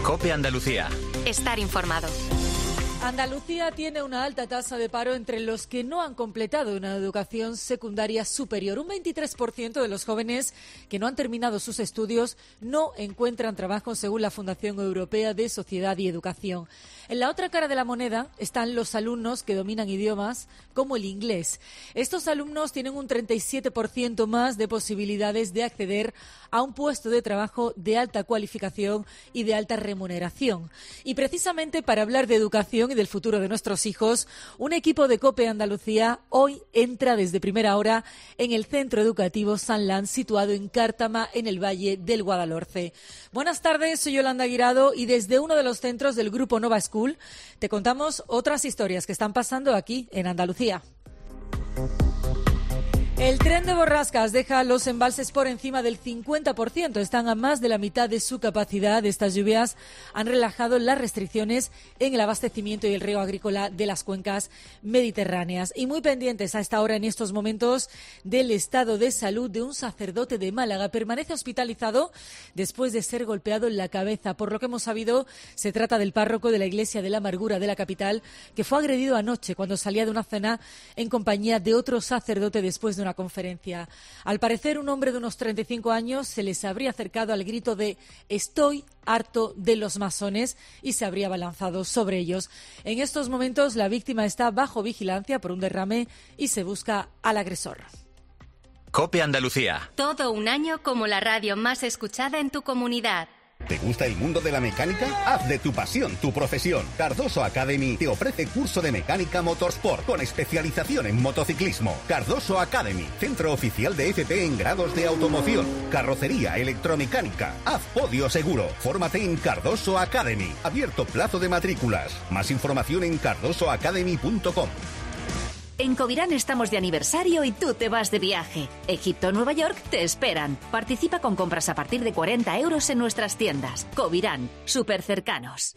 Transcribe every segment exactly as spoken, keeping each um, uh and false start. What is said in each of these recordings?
COPE Andalucía. Estar informado. Andalucía tiene una alta tasa de paro entre los que no han completado una educación secundaria superior. Un veintitrés por ciento de los jóvenes que no han terminado sus estudios no encuentran trabajo, según la Fundación Europea de Sociedad y Educación. En la otra cara de la moneda están los alumnos que dominan idiomas como el inglés. Estos alumnos tienen un treinta y siete por ciento más de posibilidades de acceder a un puesto de trabajo de alta cualificación y de alta remuneración. Y precisamente para hablar de educación y del futuro de nuestros hijos, un equipo de COPE Andalucía hoy entra desde primera hora en el Centro Educativo San Lan, situado en Cártama, en el Valle del Guadalhorce. Buenas tardes, soy Yolanda Guirado y desde uno de los centros del Grupo Nova School te contamos otras historias que están pasando aquí en Andalucía. El tren de Borrascas deja los embalses por encima del cincuenta por ciento. Están a más de la mitad de su capacidad. Estas lluvias han relajado las restricciones en el abastecimiento y el riego agrícola de las cuencas mediterráneas. Y muy pendientes a esta hora, en estos momentos, del estado de salud de un sacerdote de Málaga. Permanece hospitalizado después de ser golpeado en la cabeza. Por lo que hemos sabido, se trata del párroco de la Iglesia de la Amargura de la capital, que fue agredido anoche cuando salía de una cena en compañía de otro sacerdote después de una conferencia. Al parecer, un hombre de unos treinta y cinco años se les habría acercado al grito de «Estoy harto de los masones» y se habría abalanzado sobre ellos. En estos momentos, la víctima está bajo vigilancia por un derrame y se busca al agresor. COPE Andalucía. Todo un año como la radio más escuchada en tu comunidad. ¿Te gusta el mundo de la mecánica? Haz de tu pasión tu profesión. Cardoso Academy te ofrece curso de mecánica motorsport con especialización en motociclismo. Cardoso Academy, centro oficial de F P en grados de automoción, carrocería, electromecánica. Haz podio seguro. Fórmate en Cardoso Academy. Abierto plazo de matrículas. Más información en cardoso academy punto com. En Covirán estamos de aniversario y tú te vas de viaje. Egipto o Nueva York te esperan. Participa con compras a partir de cuarenta euros en nuestras tiendas. Covirán, súper cercanos.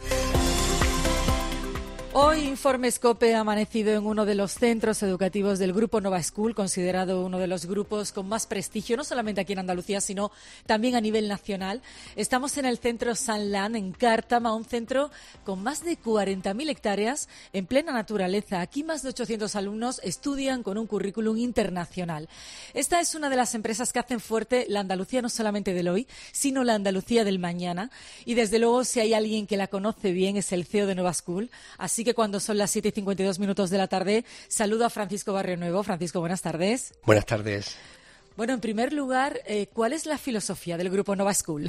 Hoy Informes COPE ha amanecido en uno de los centros educativos del Grupo Nova School, considerado uno de los grupos con más prestigio, no solamente aquí en Andalucía, sino también a nivel nacional. Estamos en el centro San Lan, en Cártama, un centro con más de cuarenta mil hectáreas en plena naturaleza. Aquí más de ochocientos alumnos estudian con un currículum internacional. Esta es una de las empresas que hacen fuerte la Andalucía no solamente del hoy, sino la Andalucía del mañana. Y desde luego, si hay alguien que la conoce bien, es el C E O de Nova School. Así que cuando son las siete y cincuenta y dos minutos de la tarde, saludo a Francisco Barrio Nuevo. Francisco, buenas tardes. Buenas tardes. Bueno, en primer lugar, eh, ¿cuál es la filosofía del Grupo Nova School?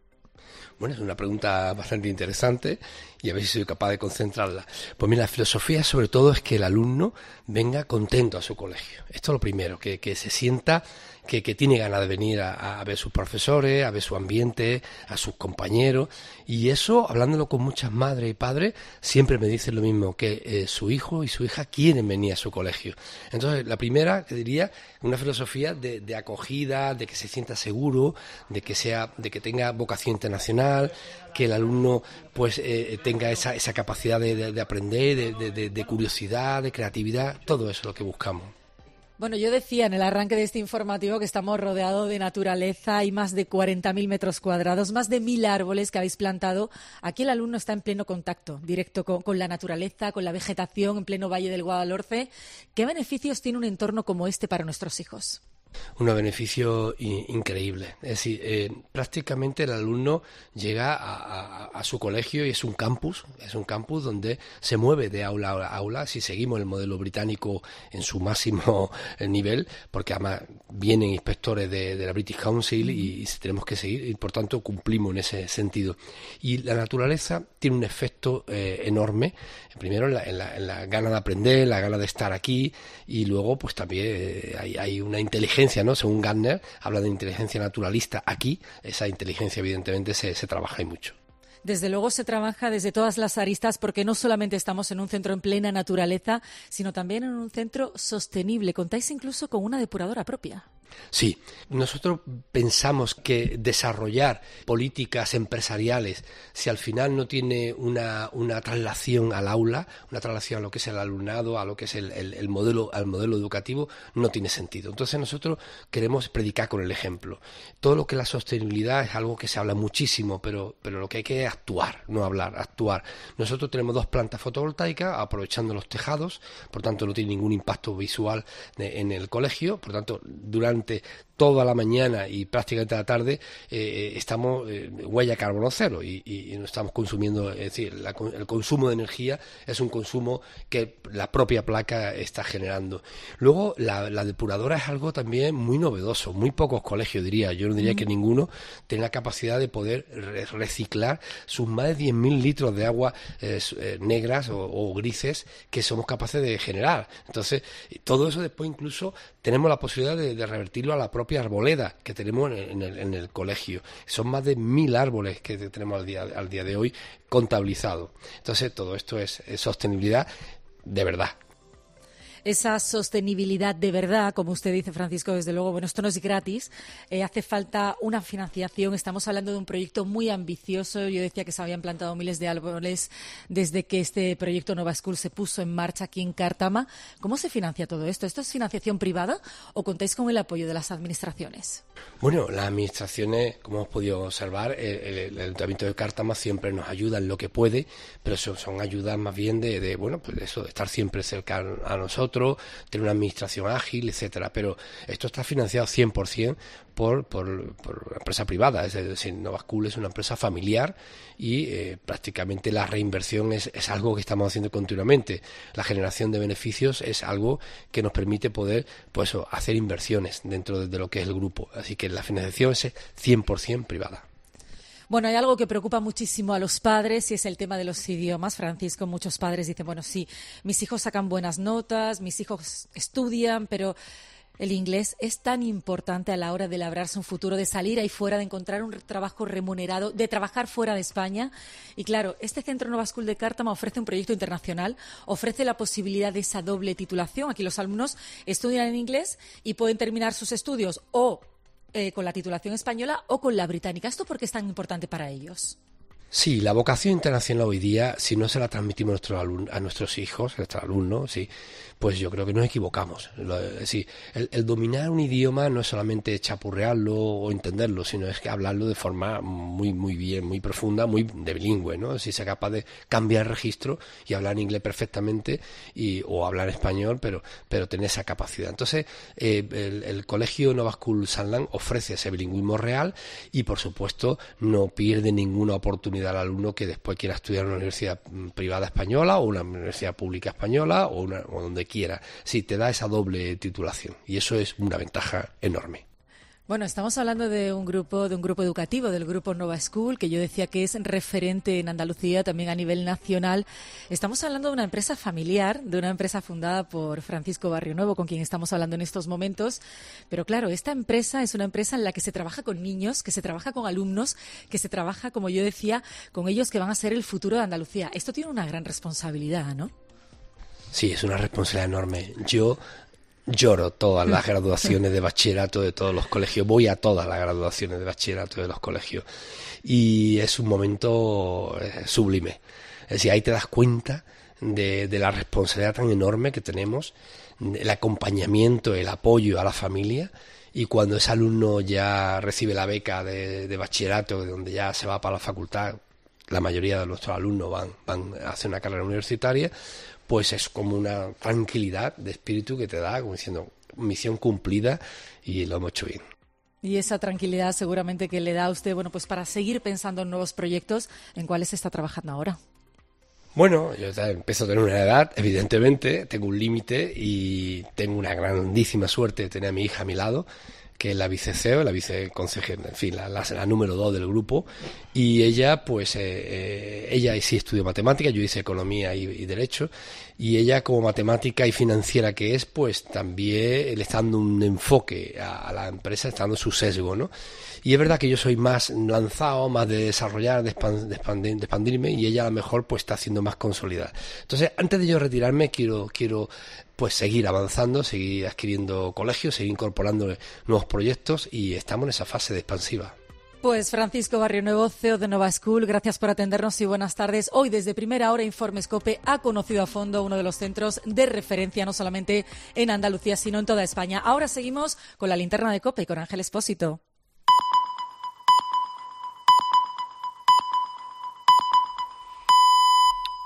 Bueno, es una pregunta bastante interesante y a ver si soy capaz de concentrarla. Pues mira, la filosofía sobre todo es que el alumno venga contento a su colegio. Esto es lo primero, que, que se sienta que, que tiene ganas de venir a, a ver sus profesores, a ver su ambiente, a sus compañeros. Y eso, hablándolo con muchas madres y padres, siempre me dicen lo mismo, que eh, su hijo y su hija quieren venir a su colegio. Entonces, la primera, que diría, una filosofía de, de acogida, de que se sienta seguro, de que sea, de que tenga vocación internacional, que el alumno pues eh, tenga esa, esa capacidad de, de, de aprender, de, de, de curiosidad, de creatividad, todo eso es lo que buscamos. Bueno, yo decía en el arranque de este informativo que estamos rodeados de naturaleza, hay más de cuarenta mil metros cuadrados, más de mil árboles que habéis plantado. Aquí el alumno está en pleno contacto directo con, con la naturaleza, con la vegetación, en pleno Valle del Guadalhorce. ¿Qué beneficios tiene un entorno como este para nuestros hijos? Unos beneficios increíbles. Es decir, eh, prácticamente el alumno llega a, a, a su colegio y es un campus, es un campus donde se mueve de aula a aula, si seguimos el modelo británico en su máximo nivel, porque además vienen inspectores de, de la British Council y, y tenemos que seguir, y por tanto cumplimos en ese sentido. Y la naturaleza tiene un efecto eh, enorme, primero en la, en, la, en la gana de aprender, la gana de estar aquí, y luego pues también eh, hay, hay una inteligencia, ¿no? Según Gardner, habla de inteligencia naturalista. Aquí, esa inteligencia evidentemente se, se trabaja y mucho. Desde luego se trabaja desde todas las aristas, porque no solamente estamos en un centro en plena naturaleza, sino también en un centro sostenible. Contáis incluso con una depuradora propia. Sí, nosotros pensamos que desarrollar políticas empresariales, si al final no tiene una, una traslación al aula, una traslación a lo que es el alumnado, a lo que es el, el, el modelo, al modelo educativo, no tiene sentido. Entonces nosotros queremos predicar con el ejemplo. Todo lo que es la sostenibilidad es algo que se habla muchísimo, pero, pero lo que hay que es actuar, no hablar, actuar. Nosotros tenemos dos plantas fotovoltaicas aprovechando los tejados, por tanto no tiene ningún impacto visual de, en el colegio, por tanto durante toda la mañana y prácticamente la tarde eh, estamos eh, huella carbono cero y, y, y no estamos consumiendo, es decir, la, el consumo de energía es un consumo que la propia placa está generando. Luego la, la depuradora es algo también muy novedoso, muy pocos colegios diría, yo no diría mm. que ninguno tenga la capacidad de poder re reciclar sus más de diez mil litros de agua eh, eh, negras o, o grises que somos capaces de generar. Entonces todo eso después incluso tenemos la posibilidad de, de revertirlo a la propia arboleda que tenemos en el, en el colegio. Son más de mil árboles que tenemos al día, al día de hoy contabilizados. Entonces todo esto es, es sostenibilidad de verdad. Esa sostenibilidad de verdad, como usted dice, Francisco, desde luego, bueno, esto no es gratis, eh, hace falta una financiación. Estamos hablando de un proyecto muy ambicioso. Yo decía que se habían plantado miles de árboles desde que este proyecto Nova School se puso en marcha aquí en Cártama. ¿Cómo se financia todo esto? ¿Esto es financiación privada o contáis con el apoyo de las administraciones? Bueno, las administraciones, como hemos podido observar, el, el, el Ayuntamiento de Cártama siempre nos ayuda en lo que puede, pero son, son ayudas más bien de, de, bueno, pues eso, de estar siempre cerca a nosotros, tener una administración ágil, etcétera. Pero esto está financiado cien por cien por, por, por una empresa privada, es decir, Nova School es una empresa familiar y eh, prácticamente la reinversión es, es algo que estamos haciendo continuamente. La generación de beneficios es algo que nos permite poder pues, hacer inversiones dentro de, de lo que es el grupo. Así que la financiación es cien por cien privada. Bueno, hay algo que preocupa muchísimo a los padres y es el tema de los idiomas. Francisco, muchos padres dicen, bueno, sí, mis hijos sacan buenas notas, mis hijos estudian, pero el inglés es tan importante a la hora de labrarse un futuro, de salir ahí fuera, de encontrar un trabajo remunerado, de trabajar fuera de España. Y claro, este Centro Nova School de Cártama ofrece un proyecto internacional, ofrece la posibilidad de esa doble titulación. Aquí los alumnos estudian en inglés y pueden terminar sus estudios o Eh, con la titulación española o con la británica. ¿Esto por qué es tan importante para ellos? Sí, la vocación internacional hoy día, si no se la transmitimos a nuestros, alumnos, a nuestros hijos, a nuestros alumnos, sí, pues yo creo que nos equivocamos. Es decir, el, el dominar un idioma no es solamente chapurrearlo o entenderlo, sino es que hablarlo de forma muy muy bien, muy profunda, muy de bilingüe, ¿no? Si sea capaz de cambiar el registro y hablar en inglés perfectamente y, o hablar español, pero pero tener esa capacidad. Entonces, eh, el, el colegio Nova School Sunland ofrece ese bilingüismo real y, por supuesto, no pierde ninguna oportunidad al alumno que después quiera estudiar en una universidad privada española o una universidad pública española o, una, o donde quiera. Sí, te da esa doble titulación y eso es una ventaja enorme. Bueno, estamos hablando de un grupo, de un grupo educativo, del grupo Nova School, que yo decía que es referente en Andalucía, también a nivel nacional. Estamos hablando de una empresa familiar, de una empresa fundada por Francisco Barrionuevo, con quien estamos hablando en estos momentos. Pero claro, esta empresa es una empresa en la que se trabaja con niños, que se trabaja con alumnos, que se trabaja, como yo decía, con ellos que van a ser el futuro de Andalucía. Esto tiene una gran responsabilidad, ¿no? Sí, es una responsabilidad enorme. Yo lloro todas las graduaciones de bachillerato de todos los colegios, voy a todas las graduaciones de bachillerato de los colegios y es un momento eh, sublime. Es decir, ahí te das cuenta de, de la responsabilidad tan enorme que tenemos, el acompañamiento, el apoyo a la familia, y cuando ese alumno ya recibe la beca de, de bachillerato, de donde ya se va para la facultad, la mayoría de nuestros alumnos van, van a hacer una carrera universitaria, pues es como una tranquilidad de espíritu que te da, como diciendo, misión cumplida y lo hemos hecho bien. Y esa tranquilidad seguramente que le da a usted, bueno, pues para seguir pensando en nuevos proyectos, ¿en cuáles está trabajando ahora? Bueno, yo empiezo a tener una edad, evidentemente, tengo un límite y tengo una grandísima suerte de tener a mi hija a mi lado, que es la vice-C E O, la viceconsejera, en fin, la, la, la número dos del grupo, y ella, pues, eh, eh, ella sí estudió matemáticas, yo hice economía y, y derecho, y ella, como matemática y financiera que es, pues también le está dando un enfoque a, a la empresa, está dando su sesgo, ¿no? Y es verdad que yo soy más lanzado, más de desarrollar, de, expan, de, expandir, de expandirme, y ella a lo mejor pues está haciendo más consolidada. Entonces, antes de yo retirarme, quiero quiero pues seguir avanzando, seguir adquiriendo colegios, seguir incorporando nuevos proyectos, y estamos en esa fase de expansiva. Pues Francisco Barrionuevo, C E O de Nova School, gracias por atendernos y buenas tardes. Hoy, desde Primera Hora, Informes COPE ha conocido a fondo uno de los centros de referencia, no solamente en Andalucía, sino en toda España. Ahora seguimos con la linterna de COPE y con Ángel Expósito.